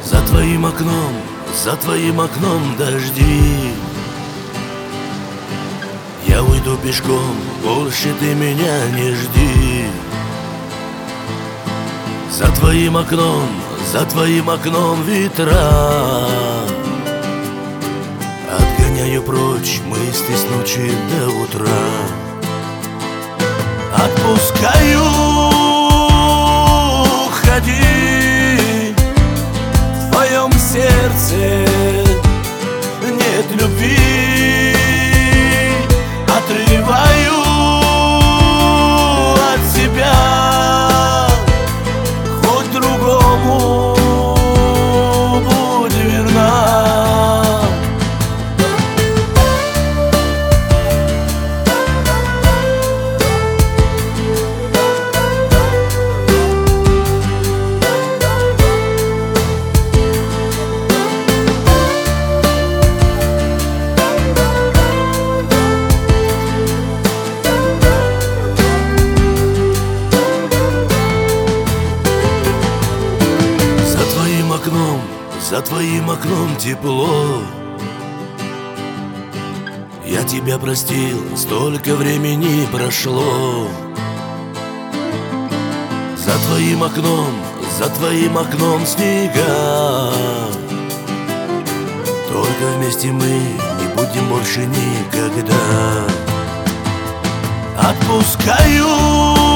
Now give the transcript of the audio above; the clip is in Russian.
За твоим окном дожди. Я уйду пешком, больше ты меня не жди. За твоим окном ветра. Отгоняю прочь мысли с ночи до утра. Отпускаю, ходи, в твоем сердце нет любви. Отрываю от себя, хоть другому будь верна. За твоим окном тепло. Я тебя простил, столько времени прошло. За твоим окном снега. Только вместе мы не будем больше никогда. Отпускаю